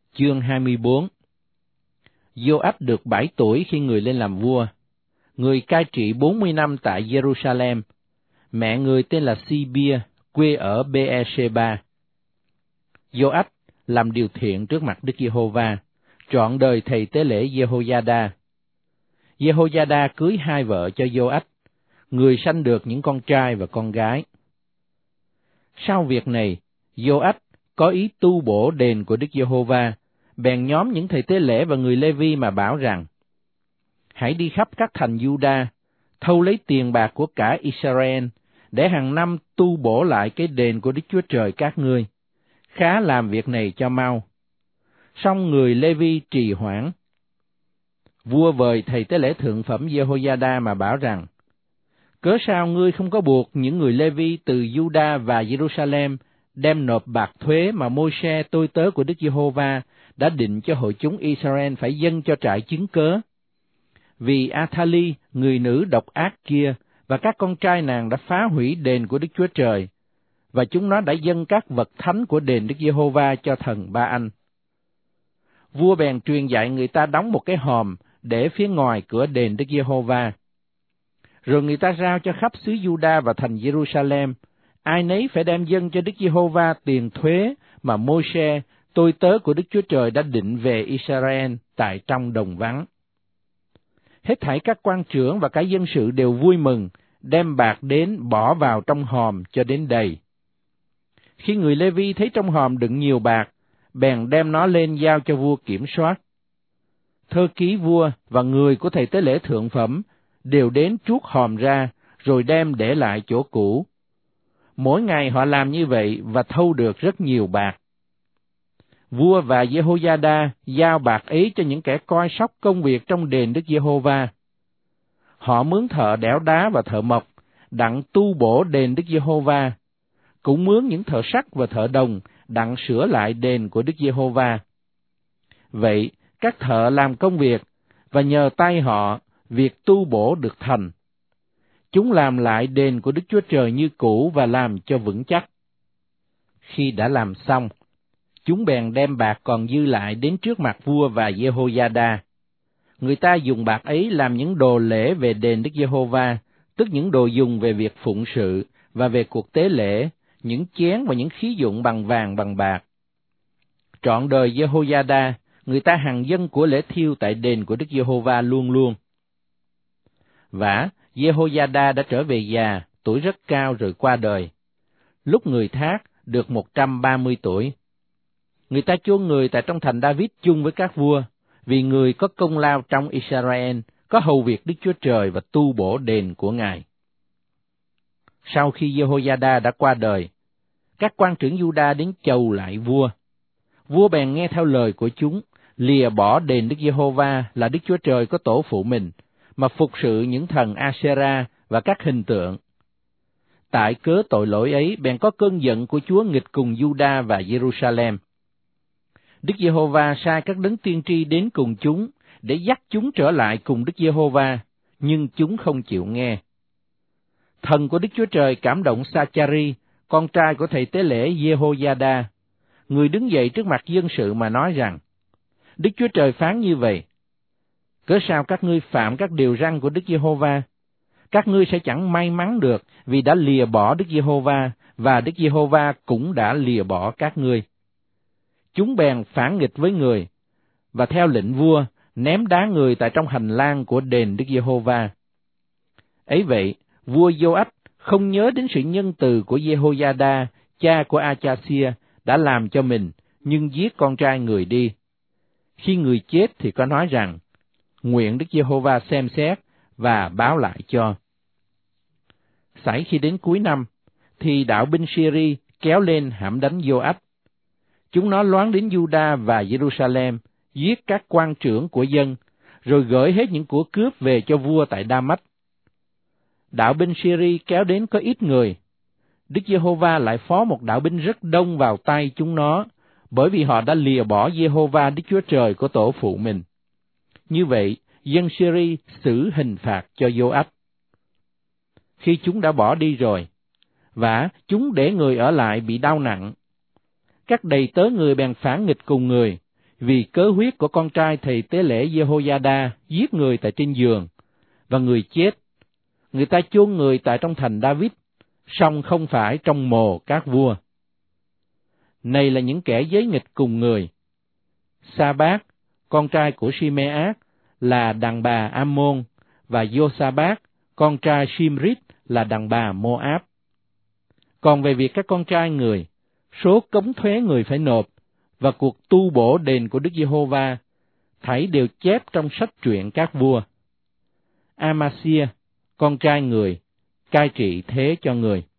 Chương 24. Joash được 7 tuổi khi người lên làm vua. Người cai trị 40 năm tại Jerusalem. Mẹ người tên là Si-bia, quê ở Be-e-sheba. Joash làm điều thiện trước mặt Đức Giê-hô-va, trọn đời thầy tế lễ Jehoiada. Jehoiada cưới 2 vợ cho Joash, người sanh được những con trai và con gái. Sau việc này, Joash có ý tu bổ đền của Đức Giê-hô-va, bèn nhóm những thầy tế lễ và người Lê-vi mà bảo rằng: hãy đi khắp các thành Giu-đa, thâu lấy tiền bạc của cả Israel, để hàng năm tu bổ lại cái đền của Đức Chúa Trời các ngươi. Khá làm việc này cho mau. Song người Lê-vi trì hoãn. Vua vời thầy tế lễ thượng phẩm Jehoiada mà bảo rằng: cớ sao ngươi không có buộc những người Lê-vi từ Giu-đa và Jerusalem đem nộp bạc thuế mà Môi-se tôi tớ của Đức Giê-hô-va đã định cho hội chúng Israel phải dâng cho trại chứng cớ? Vì Athali, người nữ độc ác kia, và các con trai nàng đã phá hủy đền của Đức Chúa Trời, và chúng nó đã dâng các vật thánh của đền Đức Giê-hô-va cho thần Ba-anh. Vua bèn truyền dạy người ta đóng một cái hòm để phía ngoài cửa đền Đức Giê-hô-va. Rồi người ta rao cho khắp xứ Giu-đa và thành Jerusalem, ai nấy phải đem dâng cho Đức Giê-hô-va tiền thuế mà Môi-se, tôi tớ của Đức Chúa Trời đã định về Israel tại trong đồng vắng. Hết thảy các quan trưởng và cả dân sự đều vui mừng, đem bạc đến bỏ vào trong hòm cho đến đầy. Khi người Lê-vi thấy trong hòm đựng nhiều bạc, bèn đem nó lên giao cho vua kiểm soát. Thơ ký vua và người của thầy tế lễ thượng phẩm đều đến truốc hòm ra, rồi đem để lại chỗ cũ. Mỗi ngày họ làm như vậy và thâu được rất nhiều bạc. Vua và Jehoiada giao bạc ấy cho những kẻ coi sóc công việc trong đền Đức Giê-hô-va. Họ mướn thợ đẽo đá và thợ mộc, đặng tu bổ đền Đức Giê-hô-va, cũng mướn những thợ sắt và thợ đồng, đặng sửa lại đền của Đức Giê-hô-va. Vậy, các thợ làm công việc, và nhờ tay họ, việc tu bổ được thành. Chúng làm lại đền của Đức Chúa Trời như cũ và làm cho vững chắc. Khi đã làm xong, chúng bèn đem bạc còn dư lại đến trước mặt vua và Jehoiada. Người ta dùng bạc ấy làm những đồ lễ về đền Đức Giê-hô-va, tức những đồ dùng về việc phụng sự và về cuộc tế lễ, những chén và những khí dụng bằng vàng bằng bạc. Trọn đời Jehoiada, người ta hằng dâng của lễ thiêu tại đền của Đức Giê-hô-va luôn luôn. Vả, Jehoiada đã trở về già, tuổi rất cao rồi qua đời. Lúc người thác được 130 tuổi. Người ta chôn người tại trong thành David chung với các vua, vì người có công lao trong Israel, có hầu việc Đức Chúa Trời và tu bổ đền của Ngài. Sau khi Jehoiada đã qua đời, các quan trưởng Giu-đa đến chầu lại vua. Vua bèn nghe theo lời của chúng, lìa bỏ đền Đức Giê-hô-va là Đức Chúa Trời có tổ phụ mình, mà phục sự những thần Asera và các hình tượng. Tại cớ tội lỗi ấy, bèn có cơn giận của Chúa nghịch cùng Giu-đa và Jerusalem. Đức Giê-hô-va sai các đấng tiên tri đến cùng chúng, để dắt chúng trở lại cùng Đức Giê-hô-va, nhưng chúng không chịu nghe. Thần của Đức Chúa Trời cảm động Sa-cha-ri, con trai của thầy tế lễ Jehoiada. Người đứng dậy trước mặt dân sự mà nói rằng: Đức Chúa Trời phán như vậy: cớ sao các ngươi phạm các điều răn của Đức Giê-hô-va? Các ngươi sẽ chẳng may mắn được, vì đã lìa bỏ Đức Giê-hô-va, và Đức Giê-hô-va cũng đã lìa bỏ các ngươi. Chúng bèn phản nghịch với người, và theo lệnh vua, ném đá người tại trong hành lang của đền Đức Giê-hô-va. Ấy vậy, vua Joash không nhớ đến sự nhân từ của Jehoiada, cha của Achasia, đã làm cho mình, nhưng giết con trai người đi. Khi người chết thì có nói rằng: nguyện Đức Giê-hô-va xem xét và báo lại cho. Sảy khi đến cuối năm, thì đạo binh Syri kéo lên hãm đánh Joash. Chúng nó loán đến Giu-đa và Jerusalem, giết các quan trưởng của dân, rồi gửi hết những của cướp về cho vua tại Đa-mách. Đạo binh Syri kéo đến có ít người. Đức Giê-hô-va lại phó một đạo binh rất đông vào tay chúng nó, bởi vì họ đã lìa bỏ Giê-hô-va Đức Chúa Trời của tổ phụ mình. Như vậy, dân Syri xử hình phạt cho Joash. Khi chúng đã bỏ đi rồi, vả chúng để người ở lại bị đau nặng. Các đầy tớ người bèn phản nghịch cùng người, vì cớ huyết của con trai thầy tế lễ Jehoiada giết người tại trên giường, và người chết. Người ta chôn người tại trong thành David, song không phải trong mồ các vua. Này là những kẻ giới nghịch cùng người. Sa-bát, con trai của Simeát, là đàn bà Ammon, và Giô-sa-bát, con trai Simrit, là đàn bà Moab. Còn về việc các con trai người, số cống thuế người phải nộp, và cuộc tu bổ đền của Đức Giê-hô-va, thảy đều chép trong sách truyện các vua. Amasia, con trai người, cai trị thế cho người.